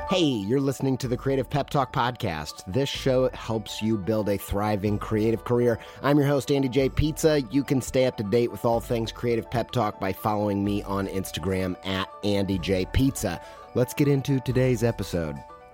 Hey, you're listening to the Creative Pep Talk podcast. This show helps you build a thriving creative career. I'm your host, Andy J. Pizza. You can stay up to date with all things Creative Pep Talk by following me on Instagram at Andy J. Pizza. Let's get into today's episode.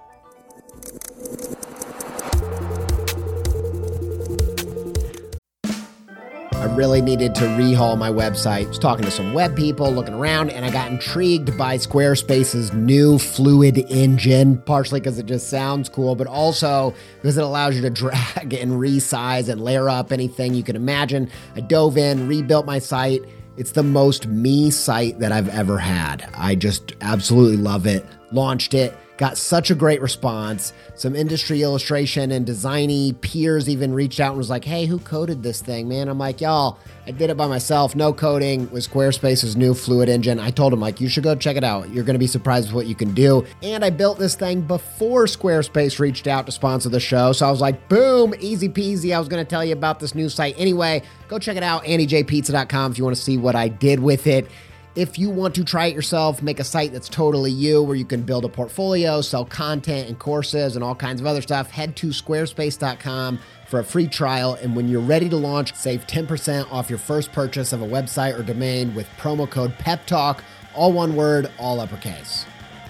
I really needed to rehaul my website. I was talking to some web people, looking around, and I got intrigued by Squarespace's new Fluid engine, partially because it just sounds cool, but also because it allows you to drag and resize and layer up anything you can imagine. I dove in, rebuilt my site. It's the most me site that I've ever had. I just absolutely love it. Launched it. Got such a great response. Some industry illustration and designy peers even reached out and was like, hey, who coded this thing, man? I'm like, y'all, I did it by myself. No coding with Squarespace's new Fluid engine. I told them, like, you should go check it out. You're going to be surprised with what you can do. And I built this thing before Squarespace reached out to sponsor the show. So I was like, boom, easy peasy. I was going to tell you about this new site. Anyway, go check it out, andyjpizza.com, if you want to see what I did with it. If you want to try it yourself, make a site that's totally you, where you can build a portfolio, sell content and courses and all kinds of other stuff, head to squarespace.com for a free trial. And when you're ready to launch, save 10% off your first purchase of a website or domain with promo code PEPTALK, all one word, all uppercase.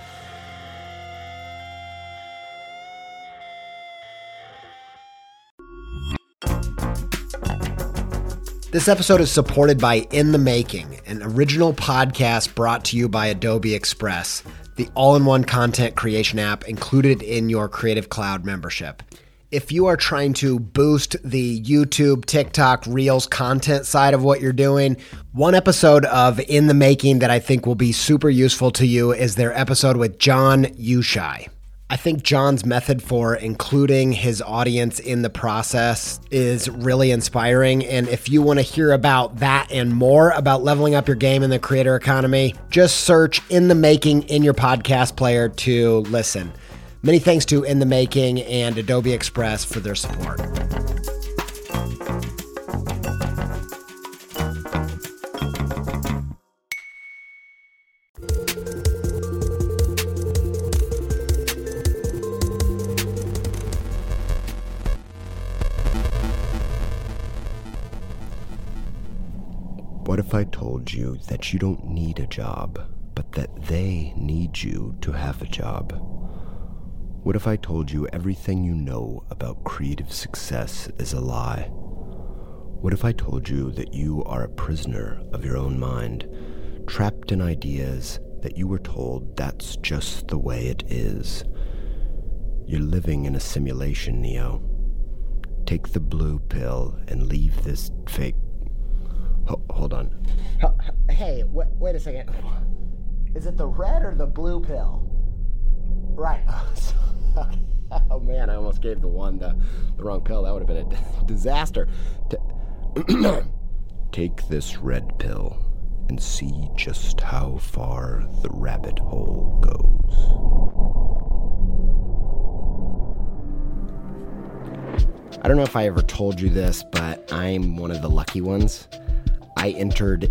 This episode is supported by In the Making, an original podcast brought to you by Adobe Express, the all-in-one content creation app included in your Creative Cloud membership. If you are trying to boost the YouTube, TikTok, Reels content side of what you're doing, one episode of In the Making that I think will be super useful to you is their episode with John Ushai. I think John's method for including his audience in the process is really inspiring. And if you want to hear about that and more about leveling up your game in the creator economy, just search In the Making in your podcast player to listen. Many thanks to In the Making and Adobe Express for their support. What if I told you that you don't need a job, but that they need you to have a job? What if I told you everything you know about creative success is a lie? What if I told you that you are a prisoner of your own mind, trapped in ideas that you were told that's just the way it is? You're living in a simulation, Neo. Take the blue pill and leave this fake... Hold on. Hey, wait a second. Is it the red or the blue pill? Right. Oh man, I almost gave the wrong pill. That would have been a disaster. Take this red pill and see just how far the rabbit hole goes. I don't know if I ever told you this, but I'm one of the lucky ones. I entered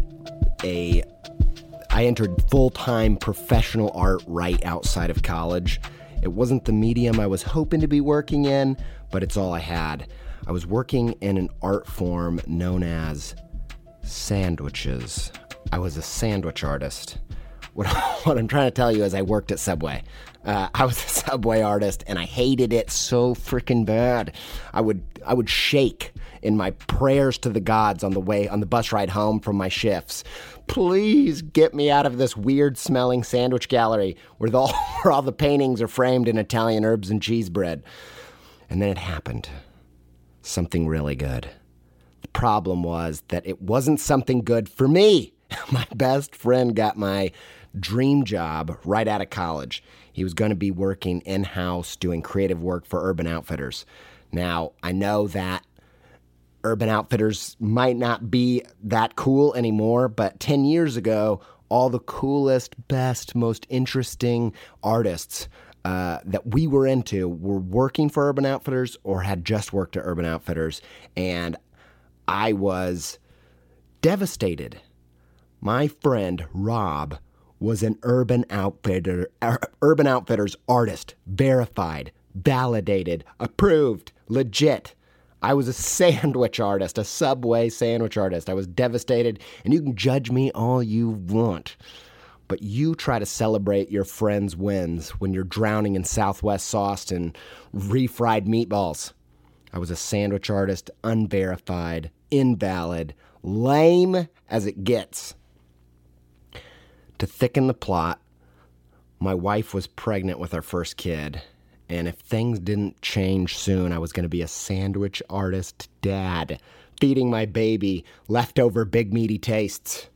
full-time professional art right outside of college. It wasn't the medium I was hoping to be working in, but it's all I had. I was working in an art form known as sandwiches. I was a sandwich artist. What I'm trying to tell you is I worked at Subway. I was a Subway artist, and I hated it so freaking bad. I would shake in my prayers to the gods on the bus ride home from my shifts. Please get me out of this weird-smelling sandwich gallery where all the paintings are framed in Italian herbs and cheese bread. And then it happened. Something really good. The problem was that it wasn't something good for me. My best friend got my dream job right out of college. He was going to be working in-house doing creative work for Urban Outfitters. Now, I know that Urban Outfitters might not be that cool anymore, but 10 years ago, all the coolest, best, most interesting artists that we were into were working for Urban Outfitters or had just worked at Urban Outfitters, and I was devastated. My friend Rob was an Urban Outfitters artist, verified, validated, approved, legit. I was a sandwich artist, a Subway sandwich artist. I was devastated, and you can judge me all you want. But you try to celebrate your friends' wins when you're drowning in Southwest sauce and refried meatballs. I was a sandwich artist, unverified, invalid, lame as it gets. To thicken the plot, my wife was pregnant with our first kid, and if things didn't change soon, I was going to be a sandwich artist dad, feeding my baby leftover big meaty tastes.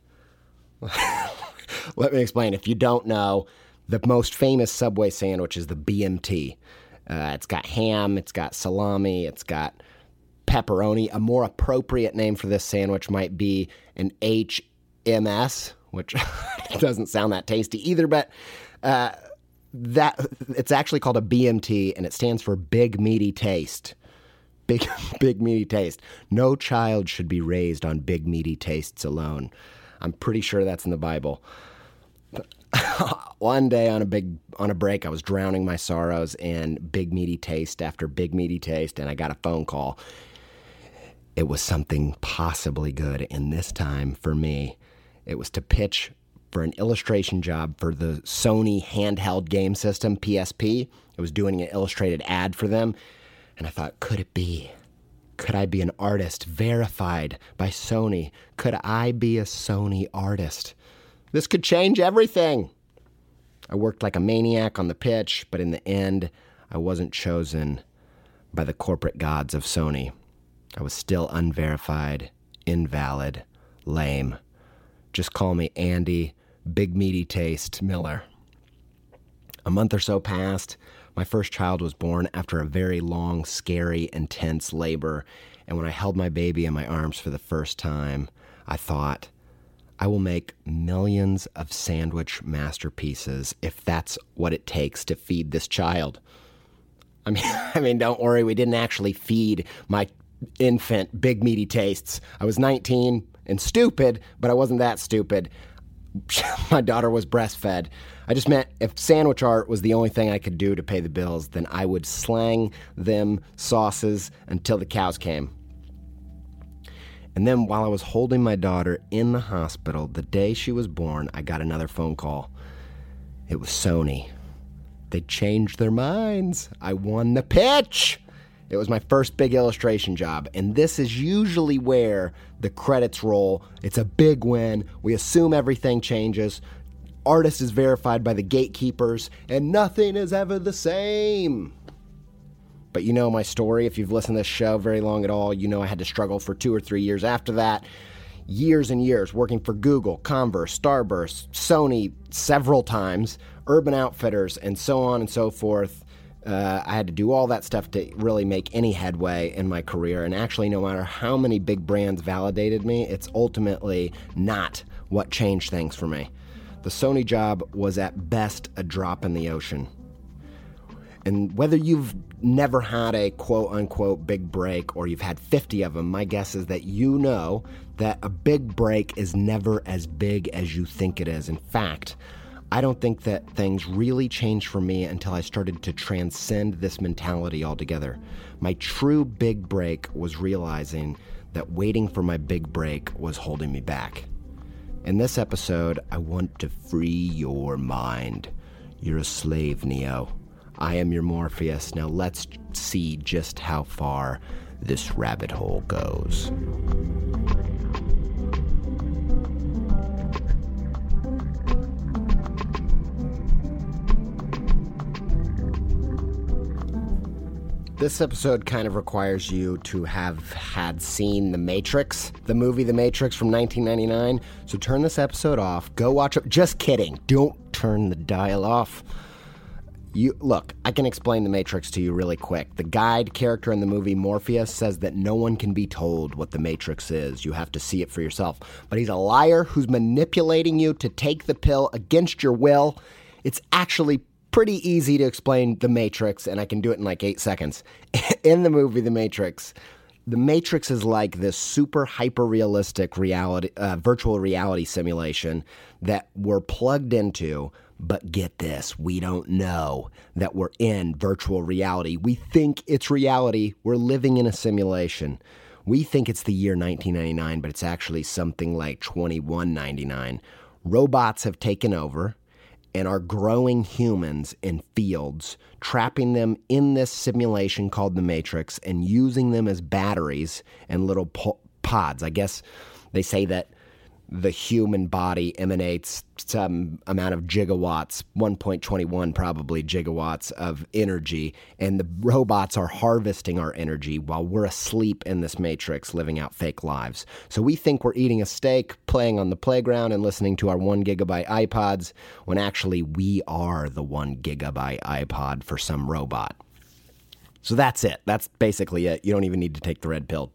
Let me explain. If you don't know, the most famous Subway sandwich is the BMT. It's got ham, it's got salami, it's got pepperoni. A more appropriate name for this sandwich might be an HMS, which doesn't sound that tasty either, but that it's actually called a BMT, and it stands for Big Meaty Taste. Big meaty taste. No child should be raised on big meaty tastes alone. I'm pretty sure that's in the Bible. One day on a break, I was drowning my sorrows in big meaty taste after big meaty taste, and I got a phone call. It was something possibly good, and this time for me, it was to pitch for an illustration job for the Sony handheld game system, PSP. I was doing an illustrated ad for them, and I thought, could it be? Could I be an artist verified by Sony? Could I be a Sony artist? This could change everything. I worked like a maniac on the pitch, but in the end, I wasn't chosen by the corporate gods of Sony. I was still unverified, invalid, lame. Just call me Andy Big Meaty Taste Miller. A month or so passed. My first child was born after a very long, scary, intense labor. And when I held my baby in my arms for the first time, I thought, I will make millions of sandwich masterpieces if that's what it takes to feed this child. I mean, don't worry, we didn't actually feed my infant Big Meaty Tastes. I was 19 and stupid, but I wasn't that stupid. My daughter was breastfed. I just meant if sandwich art was the only thing I could do to pay the bills, then I would slang them sauces until the cows came. And then while I was holding my daughter in the hospital, the day she was born, I got another phone call. It was Sony. They changed their minds. I won the pitch. It was my first big illustration job, and this is usually where the credits roll. It's a big win. We assume everything changes. Artist is verified by the gatekeepers, and nothing is ever the same. But you know my story. If you've listened to this show very long at all, you know I had to struggle for 2 or 3 years after that. Years and years working for Google, Converse, Starburst, Sony several times, Urban Outfitters, and so on and so forth. I had to do all that stuff to really make any headway in my career. And actually, no matter how many big brands validated me, it's ultimately not what changed things for me. The Sony job was at best a drop in the ocean. And whether you've never had a quote-unquote big break or you've had 50 of them, my guess is that you know that a big break is never as big as you think it is. In fact, I don't think that things really changed for me until I started to transcend this mentality altogether. My true big break was realizing that waiting for my big break was holding me back. In this episode, I want to free your mind. You're a slave, Neo. I am your Morpheus. Now let's see just how far this rabbit hole goes. This episode kind of requires you to have had seen The Matrix, the movie The Matrix from 1999. So turn this episode off. Go watch it. Just kidding. Don't turn the dial off. Look, I can explain The Matrix to you really quick. The guide character in the movie, Morpheus, says that no one can be told what The Matrix is. You have to see it for yourself. But he's a liar who's manipulating you to take the pill against your will. It's actually pretty easy to explain The Matrix, and I can do it in like 8 seconds. In the movie The Matrix, The Matrix is like this super hyper-realistic reality, virtual reality simulation that we're plugged into, but get this, we don't know that we're in virtual reality. We think it's reality. We're living in a simulation. We think it's the year 1999, but it's actually something like 2199. Robots have taken over and are growing humans in fields, trapping them in this simulation called the Matrix and using them as batteries and little pods. I guess they say that the human body emanates some amount of gigawatts, 1.21 probably gigawatts of energy, and the robots are harvesting our energy while we're asleep in this matrix living out fake lives. So we think we're eating a steak, playing on the playground, and listening to our 1 gigabyte iPods, when actually we are the 1 gigabyte iPod for some robot. So that's it. That's basically it. You don't even need to take the red pill.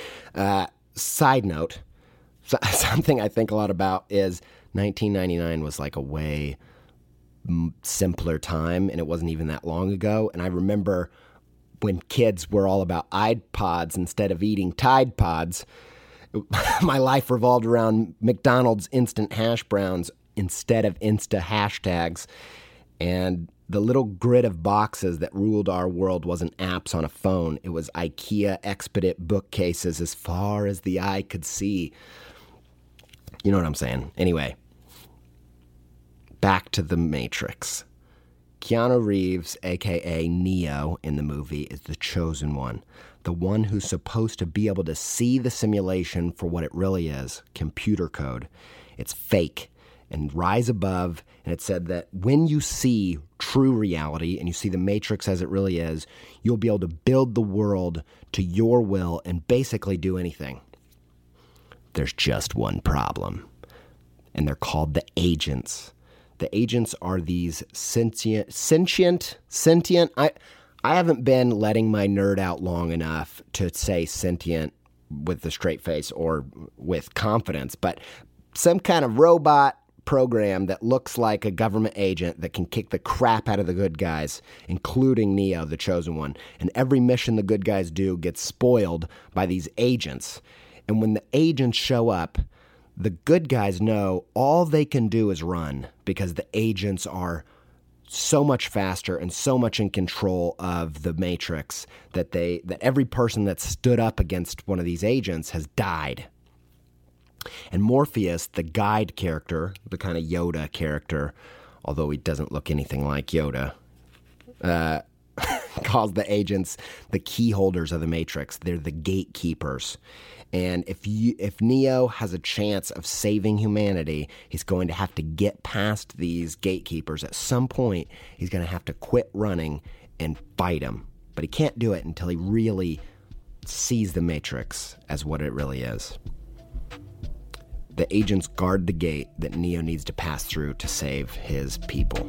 Side note, something I think a lot about is 1999 was like a way simpler time, and it wasn't even that long ago. And I remember when kids were all about iPods instead of eating Tide Pods, my life revolved around McDonald's instant hash browns instead of Insta hashtags. And the little grid of boxes that ruled our world wasn't apps on a phone. It was IKEA Expedit bookcases as far as the eye could see. You know what I'm saying? Anyway, back to the Matrix. Keanu Reeves, a.k.a. Neo in the movie, is the chosen one. The one who's supposed to be able to see the simulation for what it really is, computer code. It's fake and rise above. And it said that when you see true reality and you see the Matrix as it really is, you'll be able to build the world to your will and basically do anything. There's just one problem, and they're called the agents. The agents are these sentient. I haven't been letting my nerd out long enough to say sentient with a straight face or with confidence, but some kind of robot program that looks like a government agent that can kick the crap out of the good guys, including Neo, the chosen one. And every mission the good guys do gets spoiled by these agents. And when the agents show up, the good guys know all they can do is run, because the agents are so much faster and so much in control of the Matrix that every person that stood up against one of these agents has died. And Morpheus, the guide character, the kind of Yoda character, although he doesn't look anything like Yoda, calls the agents the key holders of the Matrix. They're the gatekeepers. And if Neo has a chance of saving humanity, he's going to have to get past these gatekeepers. At some point, he's going to have to quit running and fight them. But he can't do it until he really sees the Matrix as what it really is. The agents guard the gate that Neo needs to pass through to save his people.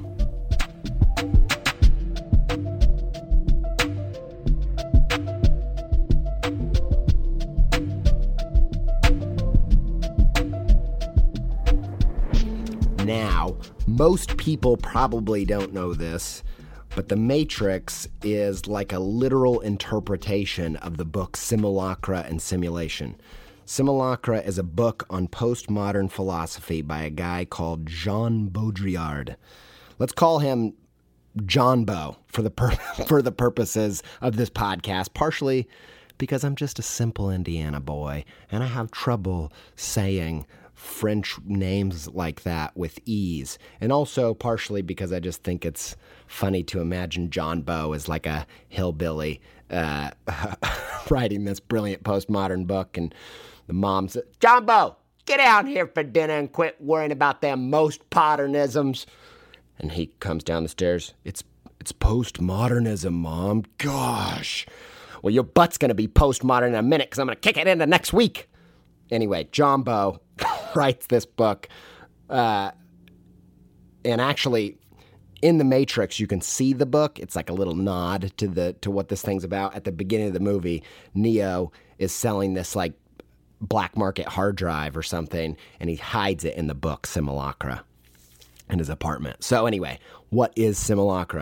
Now, most people probably don't know this, but The Matrix is like a literal interpretation of the book Simulacra and Simulation. Simulacra is a book on postmodern philosophy by a guy called Jean Baudrillard. Let's call him John Bo for the purposes of this podcast, partially because I'm just a simple Indiana boy, and I have trouble saying French names like that with ease, and also partially because I just think it's funny to imagine John Bo as like a hillbilly writing this brilliant postmodern book, and the mom says, "John Bo, get out here for dinner and quit worrying about them postmodernisms." And he comes down the stairs. It's postmodernism, Mom. Gosh. Well, your butt's going to be postmodern in a minute because I'm going to kick it into next week. Anyway, John Bo writes this book. And actually, in The Matrix, you can see the book. It's like a little nod to what this thing's about. At the beginning of the movie, Neo is selling this like black market hard drive or something, and he hides it in the book Simulacra in his apartment. So anyway, what is Simulacra?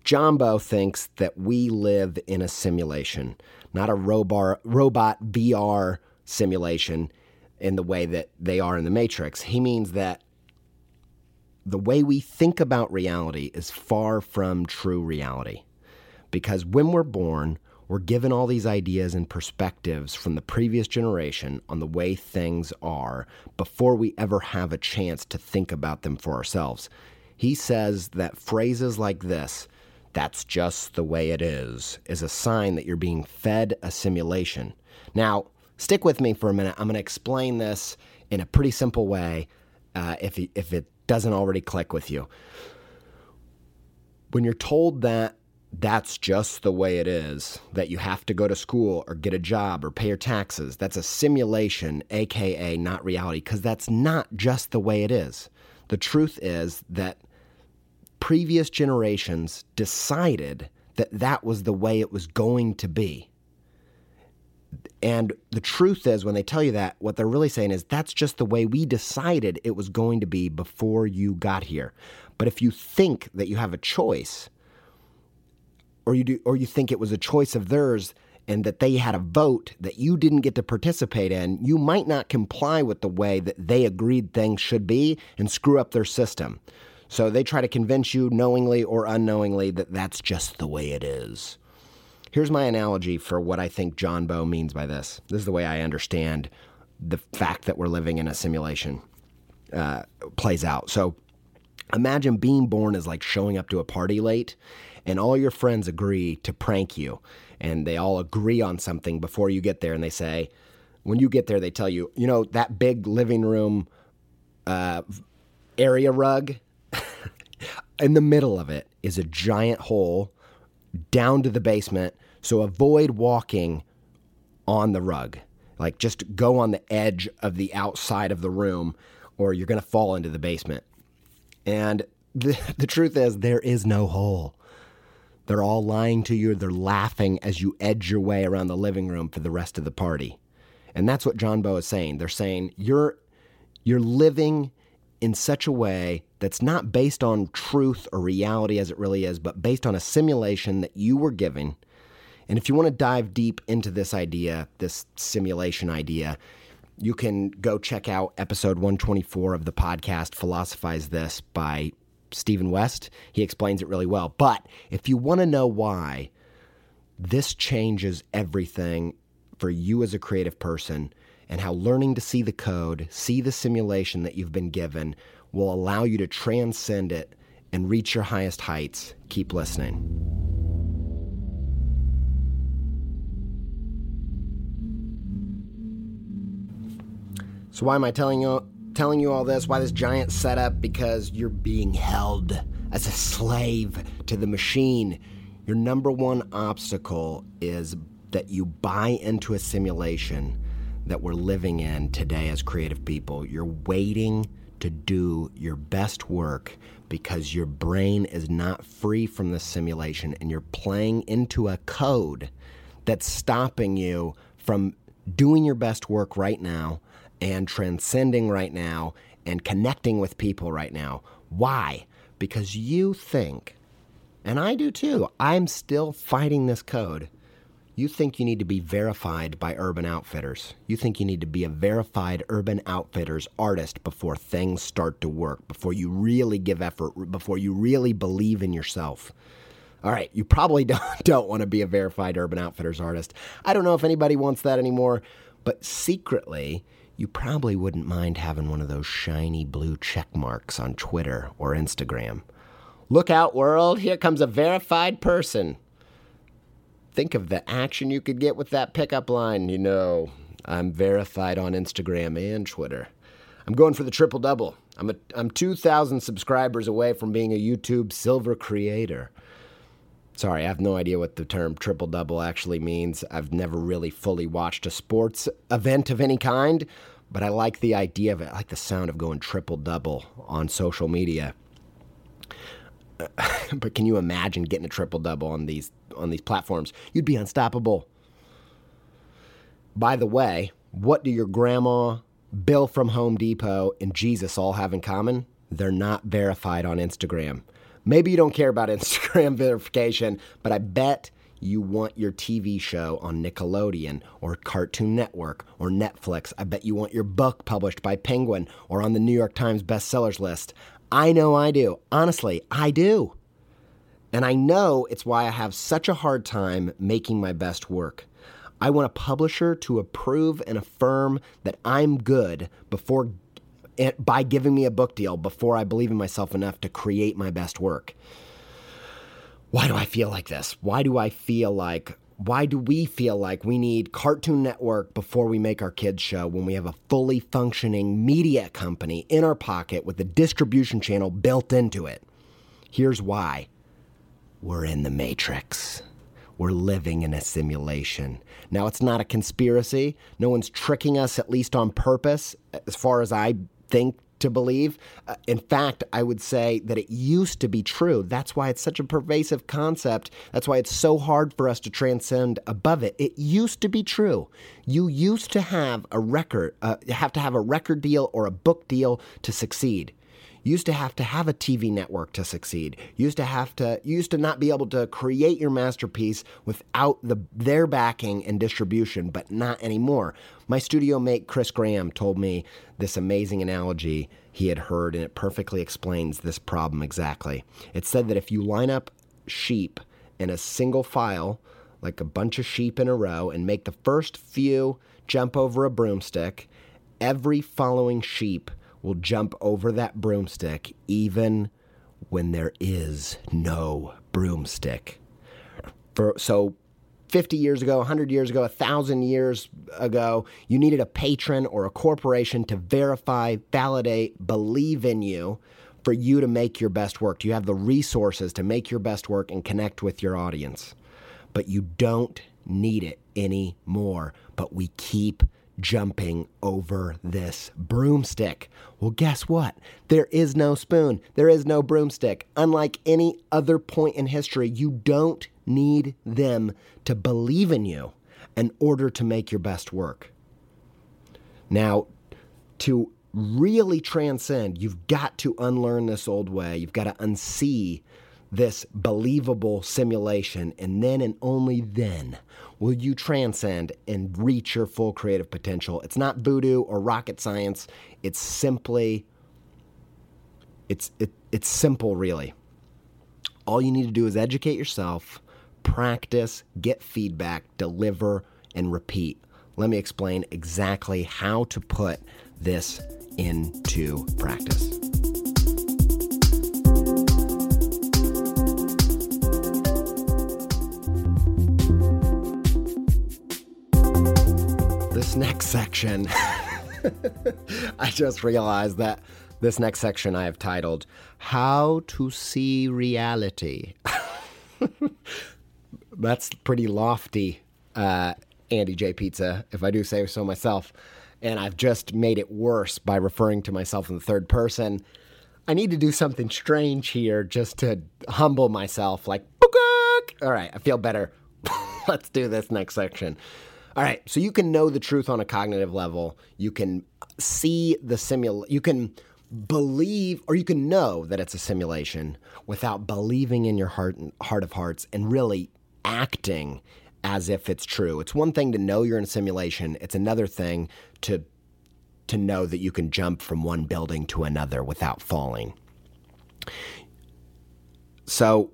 Jumbo thinks that we live in a simulation, not a robot VR simulation in the way that they are in the Matrix. He means that the way we think about reality is far from true reality. Because when we're born, we're given all these ideas and perspectives from the previous generation on the way things are before we ever have a chance to think about them for ourselves. He says that phrases like this, "that's just the way it is a sign that you're being fed a simulation. Now, stick with me for a minute. I'm going to explain this in a pretty simple way if it doesn't already click with you. When you're told that that's just the way it is, that you have to go to school or get a job or pay your taxes, that's a simulation, aka not reality, because that's not just the way it is. The truth is that previous generations decided that that was the way it was going to be. And the truth is, when they tell you that, what they're really saying is that's just the way we decided it was going to be before you got here. But if you think that you have a choice, or you think it was a choice of theirs and that they had a vote that you didn't get to participate in, you might not comply with the way that they agreed things should be and screw up their system. So they try to convince you knowingly or unknowingly that that's just the way it is. Here's my analogy for what I think Jumbo means by this. This is the way I understand the fact that we're living in a simulation plays out. So imagine being born as like showing up to a party late, and all your friends agree to prank you, and they all agree on something before you get there, and they say, when you get there, they tell you, that big living room area rug, in the middle of it is a giant hole down to the basement, so avoid walking on the rug. Like, just go on the edge of the outside of the room, or you're going to fall into the basement. And the truth is, there is no hole. They're all lying to you. They're laughing as you edge your way around the living room for the rest of the party. And that's what Jumbo is saying. They're saying you're living in such a way that's not based on truth or reality as it really is, but based on a simulation that you were given. And if you want to dive deep into this idea, this simulation idea, you can go check out episode 124 of the podcast, Philosophize This, by Stephen West. He explains it really well. But if you want to know why this changes everything for you as a creative person, and how learning to see the code, see the simulation that you've been given, will allow you to transcend it and reach your highest heights, keep listening. So why am I telling you all this? Why this giant setup? Because you're being held as a slave to the machine. Your number one obstacle is that you buy into a simulation that we're living in today as creative people. You're waiting to do your best work because your brain is not free from the simulation, and you're playing into a code that's stopping you from doing your best work right now and transcending right now and connecting with people right now. Why? Because you think, and I do too, I'm still fighting this code. You think you need to be verified by Urban Outfitters. You think you need to be a verified Urban Outfitters artist before things start to work, before you really give effort, before you really believe in yourself. All right, you probably don't want to be a verified Urban Outfitters artist. I don't know if anybody wants that anymore, but secretly, you probably wouldn't mind having one of those shiny blue check marks on Twitter or Instagram. Look out, world, here comes a verified person. Think of the action you could get with that pickup line. I'm verified on Instagram and Twitter. I'm going for the triple-double. I'm 2,000 subscribers away from being a YouTube silver creator. Sorry, I have no idea what the term triple-double actually means. I've never really fully watched a sports event of any kind, but I like the idea of it. I like the sound of going triple-double on social media. But can you imagine getting a triple-double on these platforms? You'd be unstoppable. By the way, what do your grandma, Bill from Home Depot, and Jesus all have in common? They're not verified on Instagram. Maybe you don't care about Instagram verification, but I bet you want your TV show on Nickelodeon or Cartoon Network or Netflix. I bet you want your book published by Penguin or on the New York Times bestsellers list. I know I do. Honestly, I do. And I know it's why I have such a hard time making my best work. I want a publisher to approve and affirm that I'm good by giving me a book deal before I believe in myself enough to create my best work. Why do I feel like this? Why do we feel like we need Cartoon Network before we make our kids' show when we have a fully functioning media company in our pocket with a distribution channel built into it? Here's why. We're in the Matrix. We're living in a simulation. Now, it's not a conspiracy. No one's tricking us, at least on purpose, as far as I think to believe. In fact, I would say that it used to be true. That's why it's such a pervasive concept. That's why it's so hard for us to transcend above it. It used to be true. You used to have a record deal or a book deal to succeed. You used to have a TV network to succeed. You used to not be able to create your masterpiece without their backing and distribution, but not anymore. My studio mate Chris Graham told me this amazing analogy he had heard, and it perfectly explains this problem exactly. It said that if you line up sheep in a single file, like a bunch of sheep in a row, and make the first few jump over a broomstick, every following sheep will jump over that broomstick even when there is no broomstick. So 50 years ago, 100 years ago, 1,000 years ago, you needed a patron or a corporation to verify, validate, believe in you for you to make your best work. You have the resources to make your best work and connect with your audience. But you don't need it anymore. But we keep jumping over this broomstick. Well, guess what? There is no spoon. There is no broomstick. Unlike any other point in history, you don't need them to believe in you in order to make your best work. Now, to really transcend, you've got to unlearn this old way. You've got to unsee this believable simulation, and then and only then will you transcend and reach your full creative potential. It's not voodoo or rocket science. It's simply, it's simple, really. All you need to do is educate yourself, practice, get feedback, deliver, and repeat. Let me explain exactly how to put this into practice. This next section, I just realized that this next section I have titled, How to See Reality. That's pretty lofty, Andy J. Pizza, if I do say so myself. And I've just made it worse by referring to myself in the third person. I need to do something strange here just to humble myself, like, book. All right, I feel better. Let's do this next section. All right, so you can know the truth on a cognitive level. You can see you can believe, or you can know that it's a simulation without believing in your heart of hearts and really acting as if it's true. It's one thing to know you're in a simulation. It's another thing to know that you can jump from one building to another without falling. So,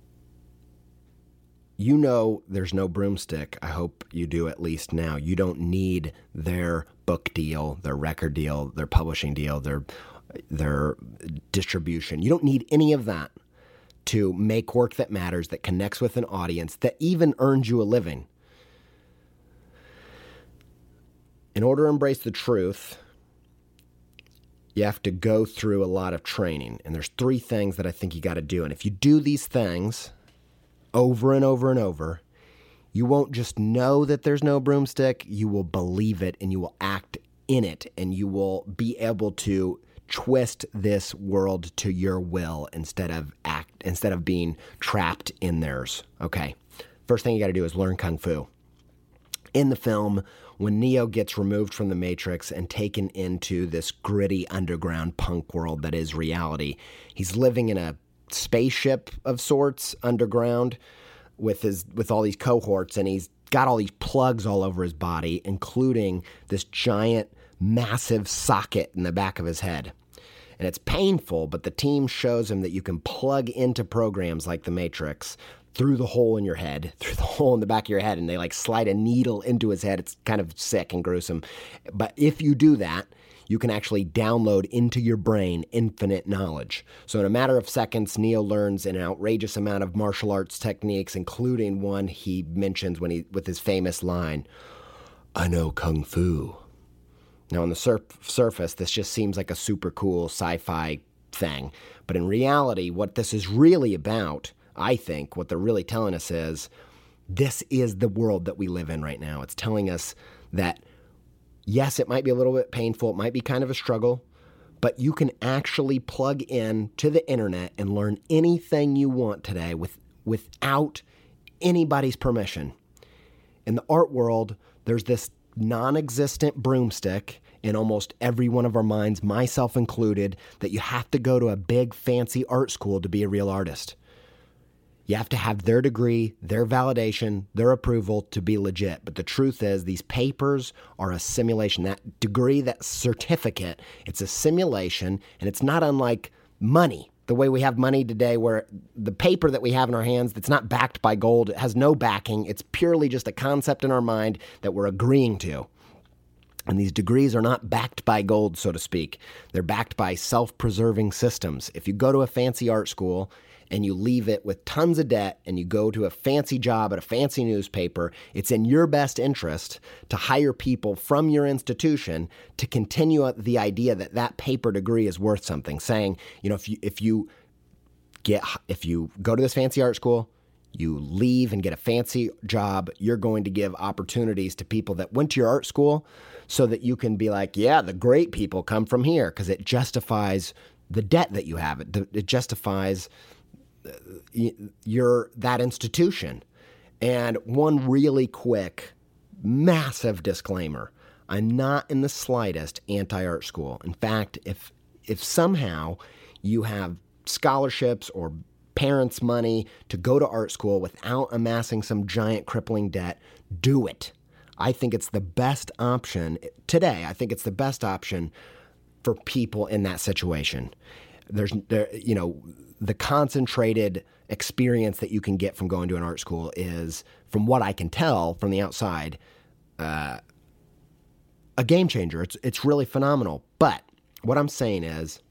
you know there's no broomstick. I hope you do at least now. You don't need their book deal, their record deal, their publishing deal, their distribution. You don't need any of that to make work that matters, that connects with an audience, that even earns you a living. In order to embrace the truth, you have to go through a lot of training. And there's 3 things that I think you got to do. And if you do these things over and over and over, you won't just know that there's no broomstick, you will believe it and you will act in it, and you will be able to twist this world to your will instead of being trapped in theirs. Okay. First thing you got to do is learn Kung Fu. In the film, when Neo gets removed from the Matrix and taken into this gritty underground punk world that is reality, he's living in a spaceship of sorts underground with all these cohorts, and he's got all these plugs all over his body, including this giant, massive socket in the back of his head. And it's painful, but the team shows him that you can plug into programs like the Matrix through the hole in your head, through the hole in the back of your head, and they like slide a needle into his head. It's kind of sick and gruesome. But if you do that, you can actually download into your brain infinite knowledge. So in a matter of seconds, Neo learns an outrageous amount of martial arts techniques, including one he mentions with his famous line, "I know Kung Fu." Now on the surface, this just seems like a super cool sci-fi thing. But in reality, what this is really about, I think, what they're really telling us is, this is the world that we live in right now. It's telling us that yes, it might be a little bit painful. It might be kind of a struggle, but you can actually plug in to the internet and learn anything you want today without anybody's permission. In the art world, there's this non-existent broomstick in almost every one of our minds, myself included, that you have to go to a big fancy art school to be a real artist. You have to have their degree, their validation, their approval to be legit. But the truth is, these papers are a simulation. That degree, that certificate, it's a simulation, and it's not unlike money. The way we have money today, where the paper that we have in our hands that's not backed by gold, it has no backing. It's purely just a concept in our mind that we're agreeing to. And these degrees are not backed by gold, so to speak. They're backed by self-preserving systems. If you go to a fancy art school and you leave it with tons of debt and you go to a fancy job at a fancy newspaper, it's in your best interest to hire people from your institution to continue the idea that that paper degree is worth something, saying, if you go to this fancy art school, you leave and get a fancy job, you're going to give opportunities to people that went to your art school so that you can be like, yeah, the great people come from here, because it justifies the debt that you have. It justifies that institution. And one really quick, massive disclaimer: I'm not in the slightest anti-art school. In fact, if somehow you have scholarships or parents' money to go to art school without amassing some giant crippling debt, do it. I think it's the best option today. I think it's the best option for people in that situation. The concentrated experience that you can get from going to an art school is, from what I can tell from the outside, a game changer. It's really phenomenal. But what I'm saying is,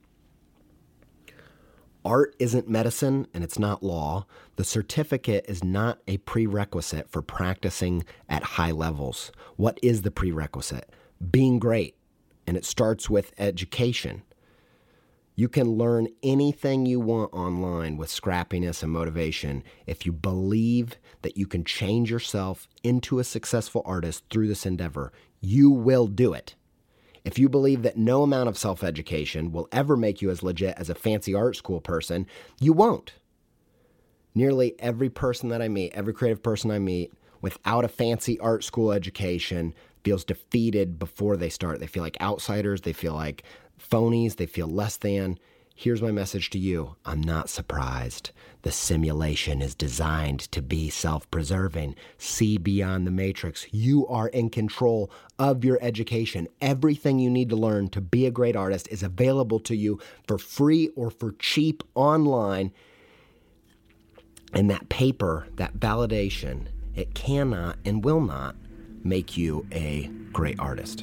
art isn't medicine and it's not law. The certificate is not a prerequisite for practicing at high levels. What is the prerequisite? Being great. And it starts with education. You can learn anything you want online with scrappiness and motivation if you believe that you can change yourself into a successful artist through this endeavor. You will do it. If you believe that no amount of self-education will ever make you as legit as a fancy art school person, you won't. Nearly every person that I meet, every creative person I meet, without a fancy art school education feels defeated before they start. They feel like outsiders. They feel like phonies. They feel less than. Here's my message to you. I'm not surprised. The simulation is designed to be self-preserving. See beyond the matrix. You are in control of your education. Everything you need to learn to be a great artist is available to you for free or for cheap online. And that paper, that validation, it cannot and will not make you a great artist.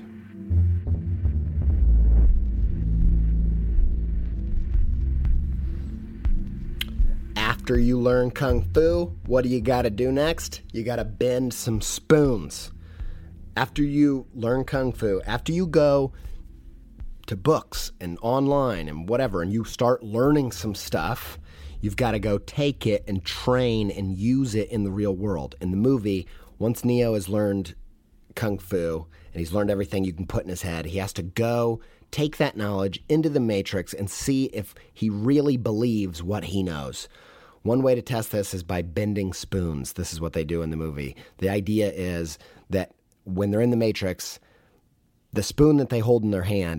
After you learn Kung Fu, what do you got to do next? You got to bend some spoons. After you learn Kung Fu, after you go to books and online and whatever, and you start learning some stuff, you've got to go take it and train and use it in the real world. In the movie, once Neo has learned Kung Fu and he's learned everything you can put in his head, he has to go take that knowledge into the Matrix and see if he really believes what he knows. One way to test this is by bending spoons. This is what they do in the movie. The idea is that when they're in the Matrix, the spoon that they hold in their hand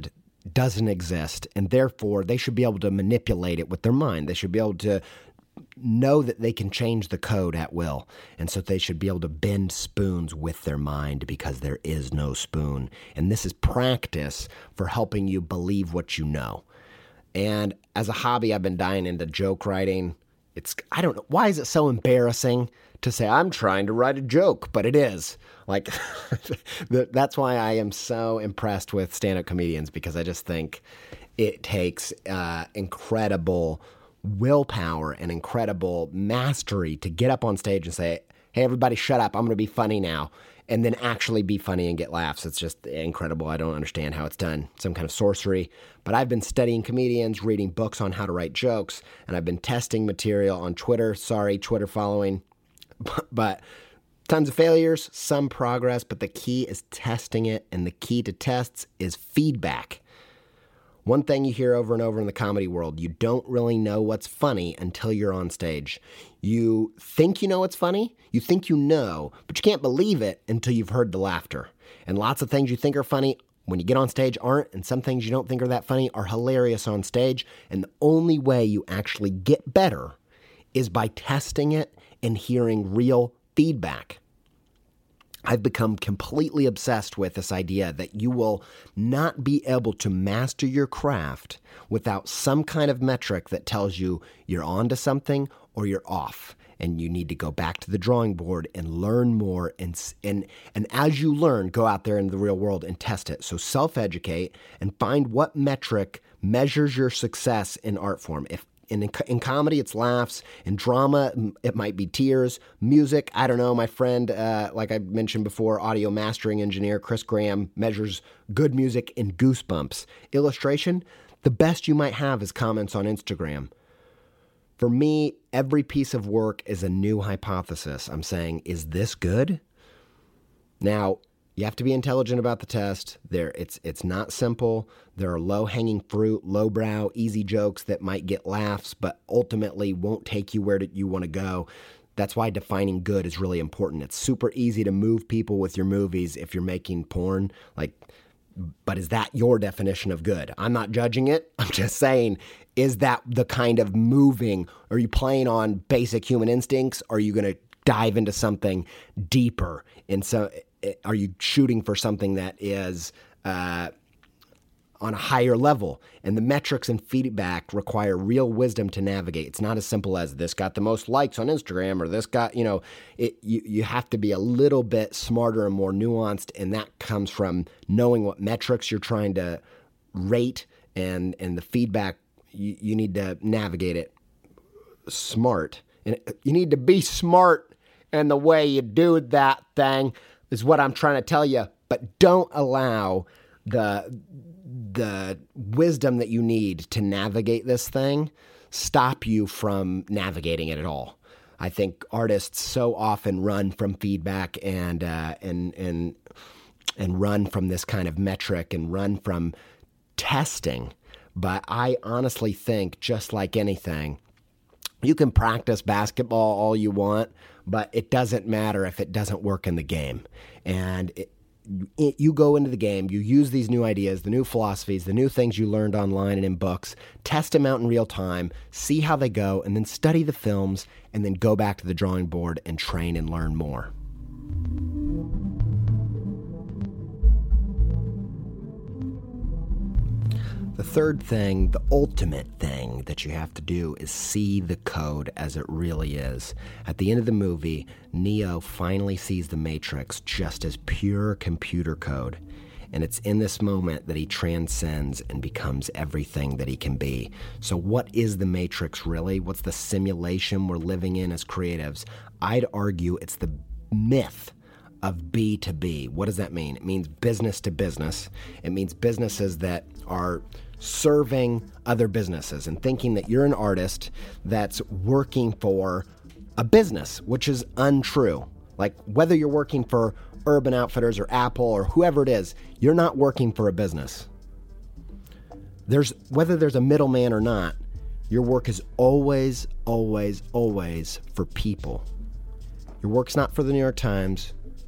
doesn't exist, and therefore they should be able to manipulate it with their mind. They should be able to know that they can change the code at will, and so they should be able to bend spoons with their mind because there is no spoon. And this is practice for helping you believe what you know. And as a hobby, I've been dying into joke writing. I don't know, why is it so embarrassing to say I'm trying to write a joke, but it is. Like, that's why I am so impressed with stand-up comedians, because I just think it takes incredible willpower and incredible mastery to get up on stage and say, hey, everybody shut up, I'm going to be funny now, and then actually be funny and get laughs. It's just incredible. I don't understand how it's done. Some kind of sorcery. But I've been studying comedians, reading books on how to write jokes, and I've been testing material on Twitter. Sorry, Twitter following. But tons of failures, some progress, but the key is testing it, and the key to tests is feedback. One thing you hear over and over in the comedy world, you don't really know what's funny until you're on stage. You think you know what's funny, you think you know, but you can't believe it until you've heard the laughter. And lots of things you think are funny when you get on stage aren't, and some things you don't think are that funny are hilarious on stage. And the only way you actually get better is by testing it and hearing real feedback. I've become completely obsessed with this idea that you will not be able to master your craft without some kind of metric that tells you you're on to something or you're off. And you need to go back to the drawing board and learn more. And as you learn, go out there in the real world and test it. So self-educate and find what metric measures your success in art form. If in comedy, it's laughs. In drama, it might be tears. Music, I don't know. My friend, like I mentioned before, audio mastering engineer Chris Graham measures good music in goosebumps. Illustration, the best you might have is comments on Instagram. For me, every piece of work is a new hypothesis. I'm saying, is this good? Now, you have to be intelligent about the test. It's not simple. There are low-hanging fruit, lowbrow, easy jokes that might get laughs, but ultimately won't take you where you want to go. That's why defining good is really important. It's super easy to move people with your movies if you're making porn. But is that your definition of good? I'm not judging it. I'm just saying, is that the kind of moving? Are you playing on basic human instincts? Or are you going to dive into something deeper? And so, are you shooting for something that is on a higher level? And the metrics and feedback require real wisdom to navigate. It's not as simple as this got the most likes on Instagram or this got, you have to be a little bit smarter and more nuanced. And that comes from knowing what metrics you're trying to rate and the feedback. You need to navigate it smart. And you need to be smart in the way you do that thing is what I'm trying to tell you. But don't allow the wisdom that you need to navigate this thing stop you from navigating it at all. I think artists so often run from feedback and run from this kind of metric and run from testing. But I honestly think, just like anything, you can practice basketball all you want, but it doesn't matter if it doesn't work in the game. And you go into the game, you use these new ideas, the new philosophies, the new things you learned online and in books, test them out in real time, see how they go, and then study the films, and then go back to the drawing board and train and learn more. The third thing, the ultimate thing that you have to do is see the code as it really is. At the end of the movie, Neo finally sees the Matrix just as pure computer code. And it's in this moment that he transcends and becomes everything that he can be. So what is the Matrix really? What's the simulation we're living in as creatives? I'd argue it's the myth of B to B. What does that mean? It means business to business. It means businesses that are serving other businesses and thinking that you're an artist that's working for a business, which is untrue. Like, whether you're working for Urban Outfitters or Apple or whoever it is, you're not working for a business. Whether there's a middleman or not, your work is always, always, always for people. Your work's not for the New York Times.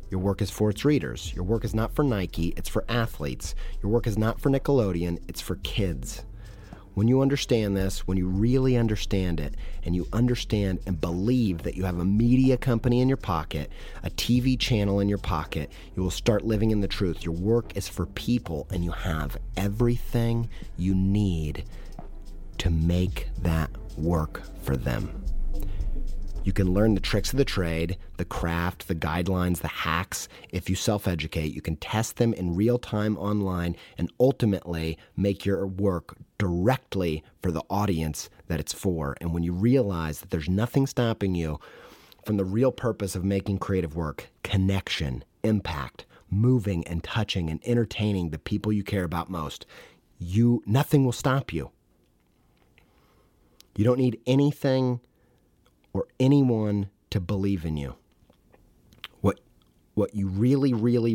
Your work is for its readers. Your work is not for Nike, it's for athletes. Your work is not for Nickelodeon, it's for kids. When you understand this, when you really understand it, and you understand and believe that you have a media company in your pocket, a TV channel in your pocket, you will start living in the truth. Your work is for people, and you have everything you need to make that work for them. You can learn the tricks of the trade, the craft, the guidelines, the hacks. If you self-educate, you can test them in real time online and ultimately make your work directly for the audience that it's for. And when you realize that there's nothing stopping you from the real purpose of making creative work, connection, impact, moving and touching and entertaining the people you care about most, nothing will stop you. You don't need anything or anyone to believe in you. What you really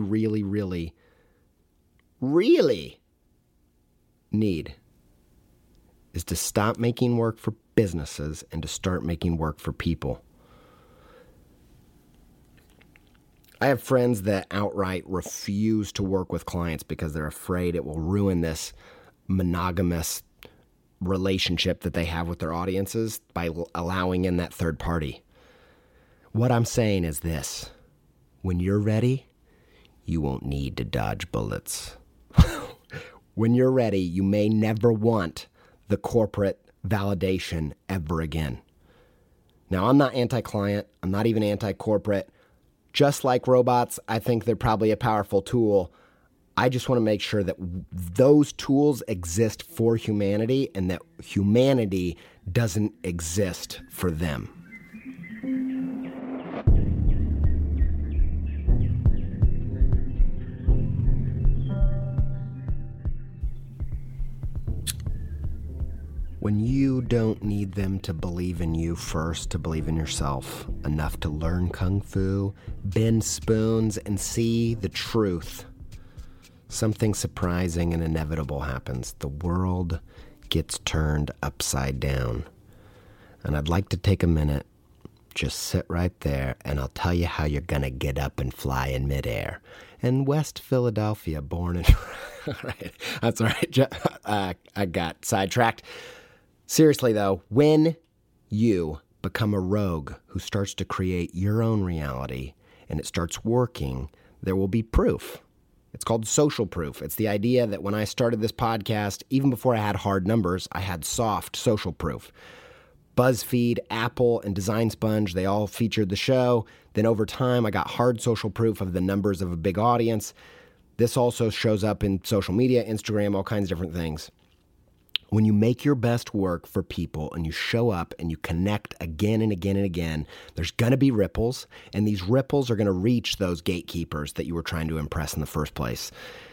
need is to stop making work for businesses and to start making work for people. I have friends that outright refuse to work with clients because they're afraid it will ruin this monogamous relationship that they have with their audiences by allowing in that third party. What I'm saying is this: when you're ready, you won't need to dodge bullets. When you're ready, you may never want the corporate validation ever again. Now, I'm not anti-client. I'm not even anti-corporate. Just like robots, I think they're probably a powerful tool. I just want to make sure that those tools exist for humanity and that humanity doesn't exist for them. When you don't need them to believe in you first, to believe in yourself enough to learn Kung Fu, bend spoons, and see the truth, something surprising and inevitable happens. The world gets turned upside down. And I'd like to take a minute, just sit right there, and I'll tell you how you're going to get up and fly in midair. In West Philadelphia, born and... All right, that's all right. I got sidetracked. Seriously, though, when you become a rogue who starts to create your own reality and it starts working, there will be proof. It's called social proof. It's the idea that when I started this podcast, even before I had hard numbers, I had soft social proof. BuzzFeed, Apple, and Design Sponge, they all featured the show. Then over time, I got hard social proof of the numbers of a big audience. This also shows up in social media, Instagram, all kinds of different things. When you make your best work for people and you show up and you connect again and again and again, there's going to be ripples, and these ripples are going to reach those gatekeepers that you were trying to impress in the first place.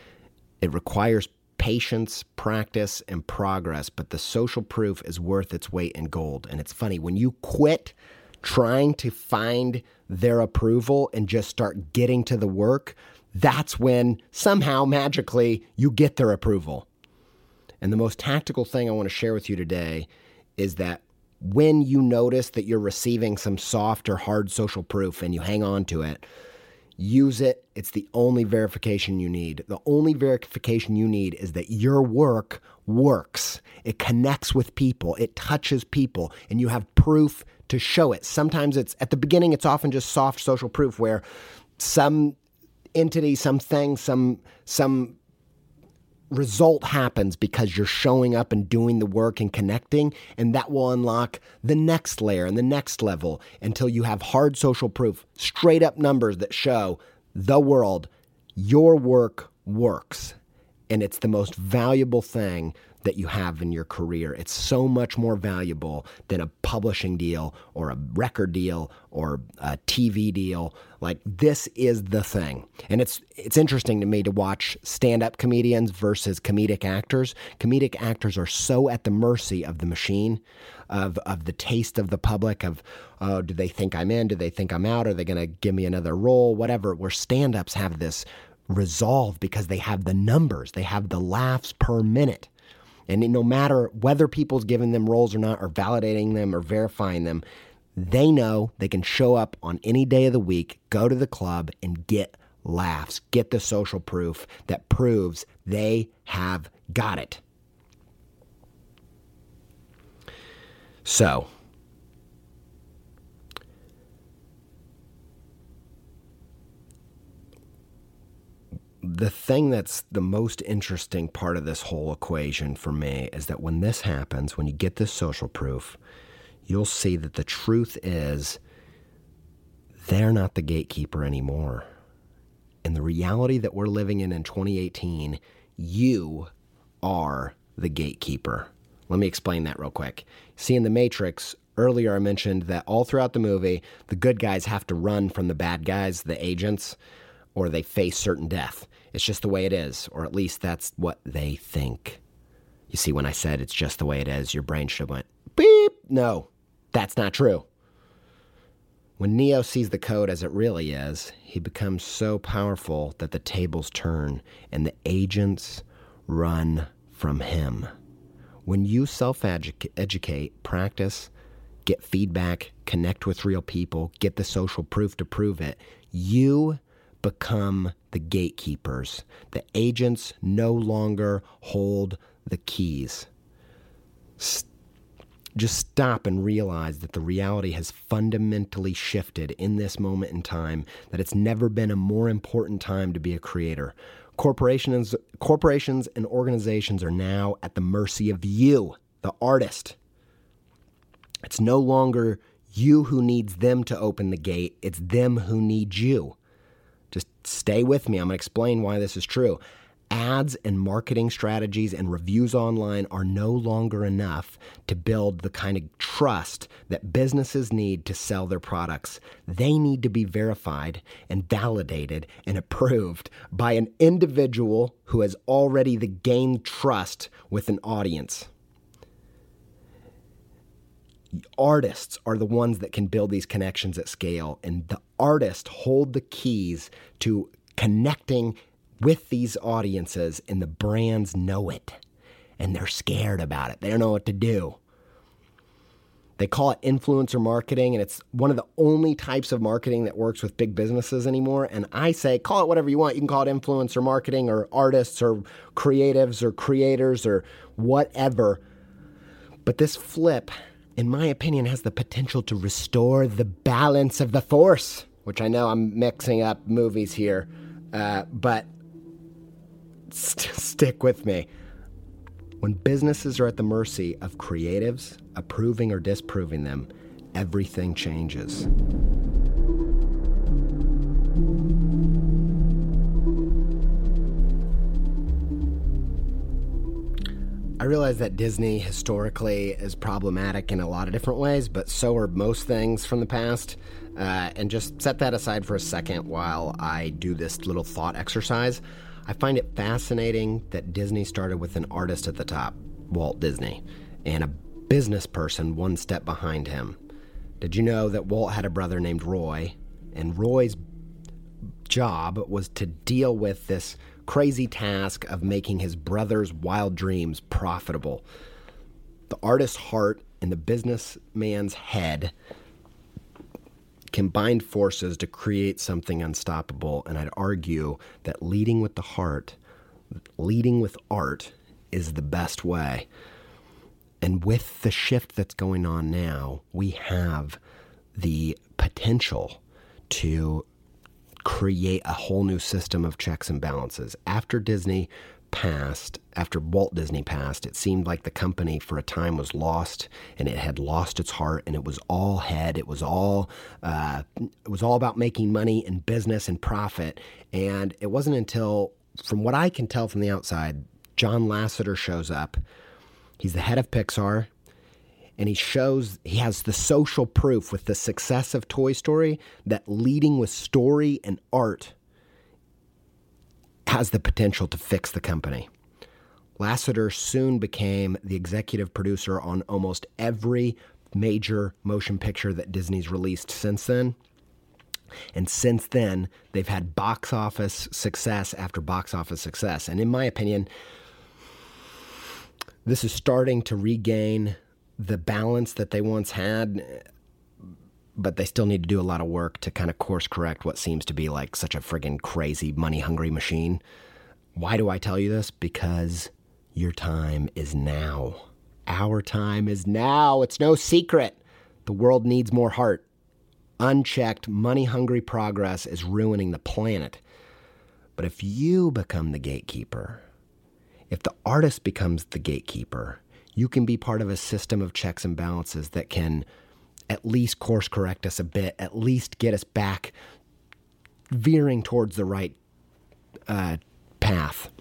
It requires patience, practice, and progress, but the social proof is worth its weight in gold. And it's funny, when you quit trying to find their approval and just start getting to the work, that's when somehow magically you get their approval. And the most tactical thing I want to share with you today is that when you notice that you're receiving some soft or hard social proof and you hang on to it, use it. It's the only verification you need. The only verification you need is that your work works. It connects with people. It touches people, and you have proof to show it. Sometimes it's at the beginning, it's often just soft social proof where some entity, something, some result happens because you're showing up and doing the work and connecting, and that will unlock the next layer and the next level until you have hard social proof, straight up numbers that show the world your work works. And it's the most valuable thing that you have in your career. It's so much more valuable than a publishing deal or a record deal or a TV deal. Like, this is the thing. And it's interesting to me to watch stand-up comedians versus comedic actors. Comedic actors are so at the mercy of the machine, of the taste of the public, of, oh, do they think I'm in? Do they think I'm out? Are they going to give me another role? Whatever. Where stand-ups have this resolve because they have the numbers. They have the laughs per minute. And no matter whether people's giving them roles or not, or validating them or verifying them, They know they can show up on any day of the week, go to the club, and get laughs, get the social proof that proves they have got it. So, the thing that's the most interesting part of this whole equation for me is that when this happens, when you get this social proof, you'll see that the truth is they're not the gatekeeper anymore. In the reality that we're living in 2018, you are the gatekeeper. Let me explain that real quick. See, in The Matrix, earlier I mentioned that all throughout the movie, the good guys have to run from the bad guys, the agents, or they face certain death. It's just the way it is, or at least that's what they think. You see, when I said it's just the way it is, your brain should have went, beep. No, that's not true. When Neo sees the code as it really is, he becomes so powerful that the tables turn and the agents run from him. When you self-educate, practice, get feedback, connect with real people, get the social proof to prove it, you become the gatekeepers. The agents no longer hold the keys. Just stop and realize that the reality has fundamentally shifted in this moment in time, that it's never been a more important time to be a creator. Corporations and organizations are now at the mercy of you, the artist. It's no longer you who needs them to open the gate. It's them who need you. Just stay with me. I'm going to explain why this is true. Ads and marketing strategies and reviews online are no longer enough to build the kind of trust that businesses need to sell their products. They need to be verified and validated and approved by an individual who has already gained trust with an audience. Artists are the ones that can build these connections at scale, and the artists hold the keys to connecting with these audiences, and the brands know it, and they're scared about it. They don't know what to do. They call it influencer marketing, and it's one of the only types of marketing that works with big businesses anymore. And I say, call it whatever you want. You can call it influencer marketing or artists or creatives or creators or whatever. But this flip, in my opinion, has the potential to restore the balance of the force, which I know I'm mixing up movies here, but stick with me. When businesses are at the mercy of creatives, approving or disproving them, everything changes. I realize that Disney historically is problematic in a lot of different ways, but so are most things from the past. And just set that aside for a second while I do this little thought exercise. I find it fascinating that Disney started with an artist at the top, Walt Disney, and a business person one step behind him. Did you know that Walt had a brother named Roy, and Roy's job was to deal with this crazy task of making his brother's wild dreams profitable? The artist's heart and the businessman's head combined forces to create something unstoppable, and I'd argue that leading with the heart, leading with art, is the best way. And with the shift that's going on now, we have the potential to create a whole new system of checks and balances. After Walt Disney passed, it seemed like the company for a time was lost, and it had lost its heart, and it was all head. It was all about making money and business and profit. And it wasn't until, from what I can tell from the outside, John Lasseter shows up. He's the head of Pixar, and he has the social proof with the success of Toy Story that leading with story and art has the potential to fix the company. Lasseter soon became the executive producer on almost every major motion picture that Disney's released since then. And since then, they've had box office success after box office success. And in my opinion, this is starting to regain the balance that they once had. but they still need to do a lot of work to kind of course correct what seems to be like such a friggin' crazy money-hungry machine. Why do I tell you this? Because your time is now. Our time is now. It's no secret. The world needs more heart. Unchecked, money-hungry progress is ruining the planet. But if you become the gatekeeper, if the artist becomes the gatekeeper, you can be part of a system of checks and balances that can at least course correct us a bit, at least get us back veering towards the right path.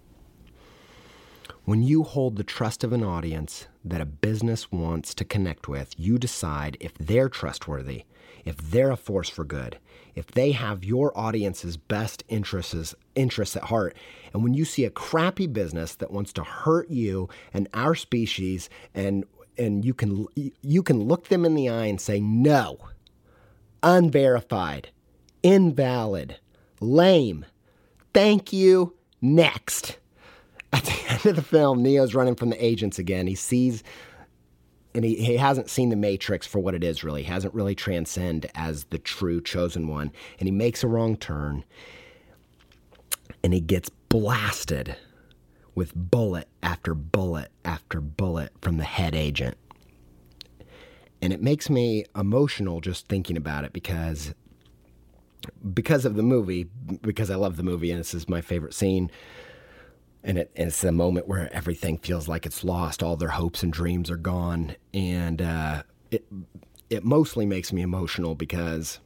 When you hold the trust of an audience that a business wants to connect with, you decide if they're trustworthy, if they're a force for good, if they have your audience's best interests at heart. And when you see a crappy business that wants to hurt you and our species, and you can look them in the eye and say, no, unverified, invalid, lame, thank you, next. At the end of the film, Neo's running from the agents again. He sees, and he hasn't seen the Matrix for what it is really. He hasn't really transcended as the true chosen one. And he makes a wrong turn, and he gets blasted with bullet after bullet after bullet from the head agent. And it makes me emotional just thinking about it because of the movie, because I love the movie, and this is my favorite scene. And it's the moment where everything feels like it's lost. All their hopes and dreams are gone. And it mostly makes me emotional because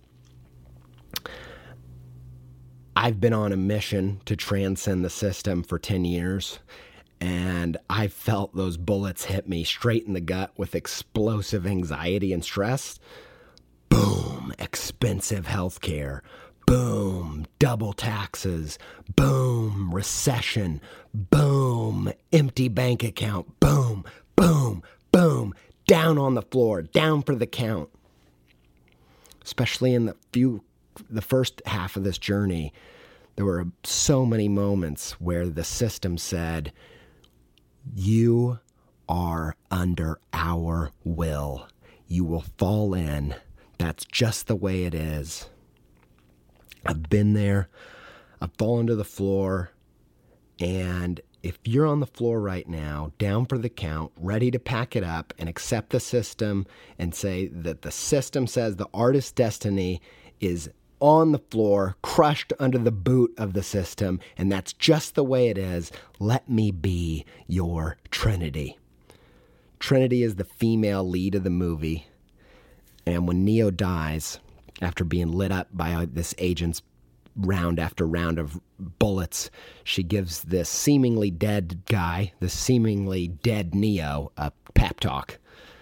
I've been on a mission to transcend the system for 10 years. And I felt those bullets hit me straight in the gut with explosive anxiety and stress. Boom, expensive healthcare. Boom, double taxes. Boom, recession. Boom, empty bank account. Boom, boom, boom. Down on the floor, down for the count. Especially in the first half of this journey, there were so many moments where the system said, you are under our will. You will fall in. That's just the way it is. I've been there. I've fallen to the floor. And if you're on the floor right now, down for the count, ready to pack it up and accept the system and say that the system says the artist's destiny is on the floor, crushed under the boot of the system, and that's just the way it is, let me be your Trinity. Trinity is the female lead of the movie. And when Neo dies, after being lit up by this agent's round after round of bullets, she gives this seemingly dead guy, this seemingly dead Neo, a pep talk.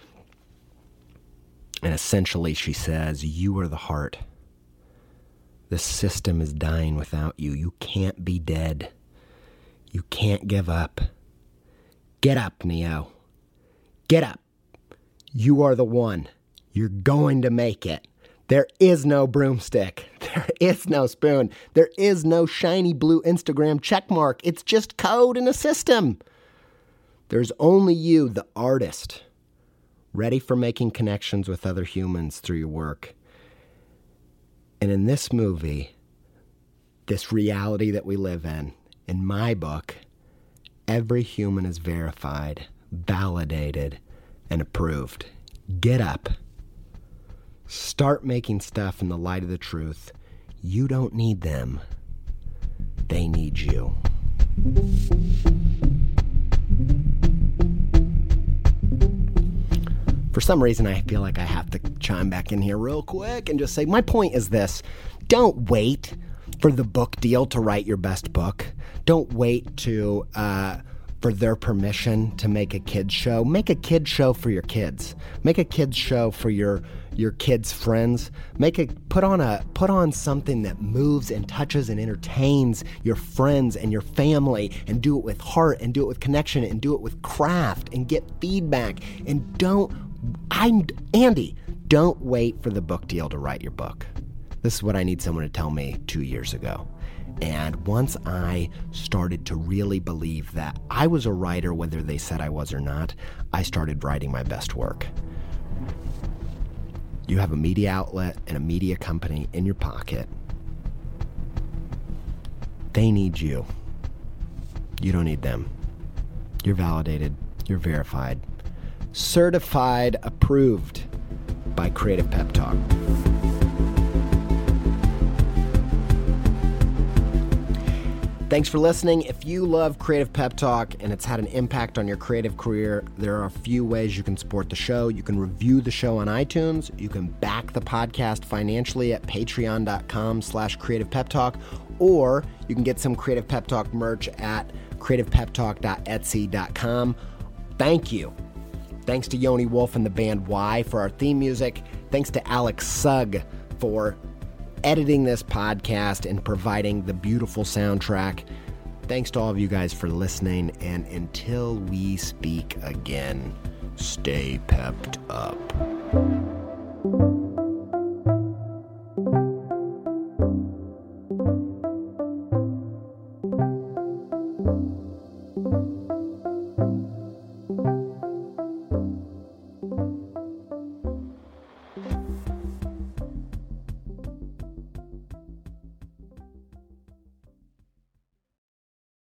And essentially she says, you are the heart. The system is dying without you. You can't be dead. You can't give up. Get up, Neo. Get up. You are the one. You're going to make it. There is no broomstick. There is no spoon. There is no shiny blue Instagram checkmark. It's just code in a system. There's only you, the artist, ready for making connections with other humans through your work. And in this movie, this reality that we live in my book, every human is verified, validated, and approved. Get up. Start making stuff in the light of the truth. You don't need them. They need you. For some reason, I feel like I have to chime back in here real quick and just say, my point is this. Don't wait for the book deal to write your best book. Don't wait for their permission to make a kids show. Make a kids show for your kids. Make a kids show for your kids' friends. Put on something that moves and touches and entertains your friends and your family, and do it with heart and do it with connection and do it with craft and get feedback. And don't wait for the book deal to write your book. This is what I need someone to tell me 2 years ago. And once I started to really believe that I was a writer, whether they said I was or not, I started writing my best work. You have a media outlet and a media company in your pocket. They need you. You don't need them. You're validated. You're verified. Certified, approved by Creative Pep Talk. Thanks for listening. If you love Creative Pep Talk and it's had an impact on your creative career, there are a few ways you can support the show. You can review the show on iTunes. You can back the podcast financially at patreon.com/creativepeptalk, or you can get some Creative Pep Talk merch at creativepeptalk.etsy.com. Thank you. Thanks to Yoni Wolf and the band Y for our theme music. Thanks to Alex Sugg for editing this podcast and providing the beautiful soundtrack. Thanks to all of you guys for listening, and until we speak again, stay pepped up.